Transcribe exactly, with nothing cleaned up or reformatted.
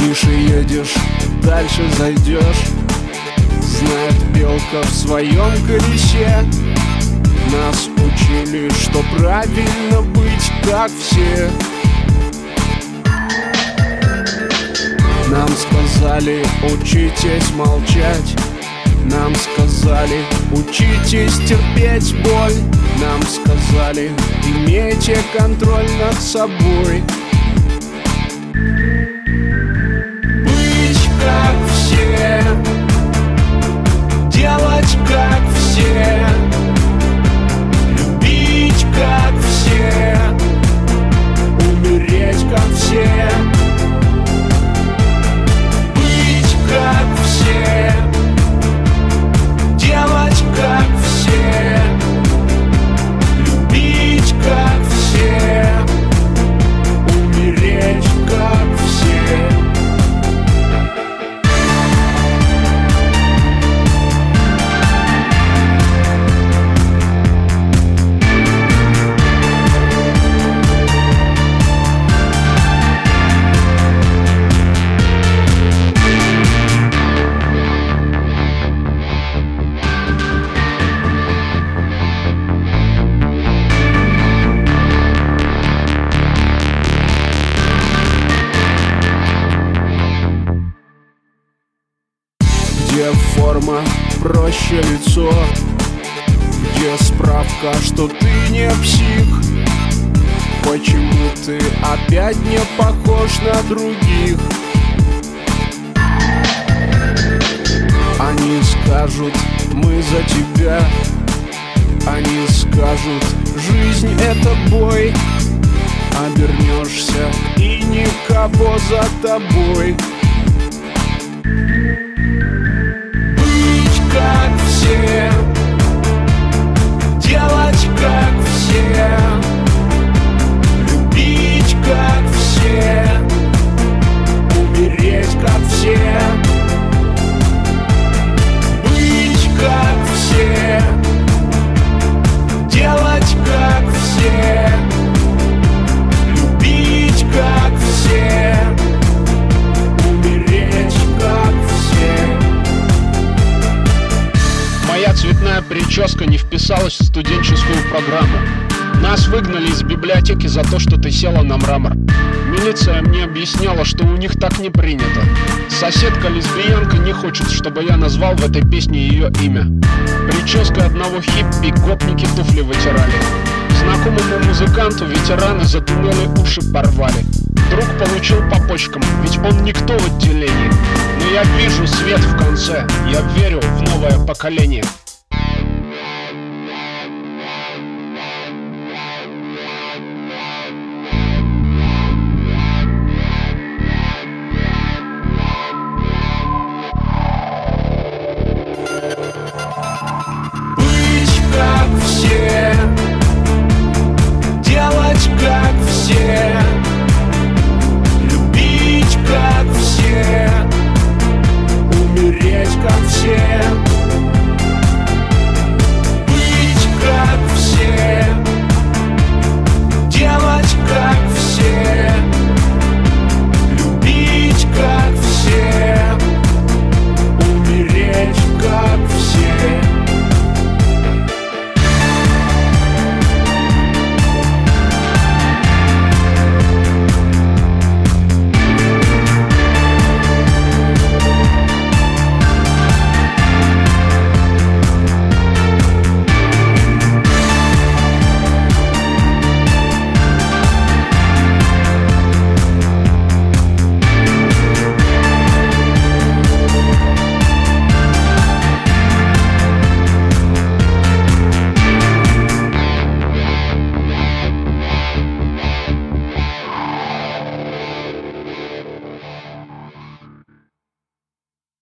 Выше едешь, дальше зайдешь. Знает белка в своем колесе. Нас учили, что правильно быть как все. Нам сказали, учитесь молчать. Нам сказали, учитесь терпеть боль. Нам сказали, имейте контроль над собой. Быть как все, делать как все, любить как все, умереть как все. Быть как все, делать как все, любить как все, умереть как все. Где форма, проще лицо, где справка, что ты не псих. Почему ты опять не похож на других? Они скажут, мы за тебя. Они скажут, жизнь это бой. Обернешься и никого за тобой. Как все, делать как все, любить как все, умереть как все. Быть как все, делать как все, любить как все, умереть как все. Моя цветная прическа не вписалась в студенческую программу. Нас выгнали из библиотеки за то, что ты села на мрамор. Милиция мне объясняла, что у них так не принято. Соседка-лесбиянка не хочет, чтобы я назвал в этой песне ее имя. Прической одного хиппи гопники туфли вытирали. Знакомому музыканту ветераны за туннели уши порвали. Друг получил по почкам, ведь он никто в отделении. Но я вижу свет в конце, я верю в новое поколение.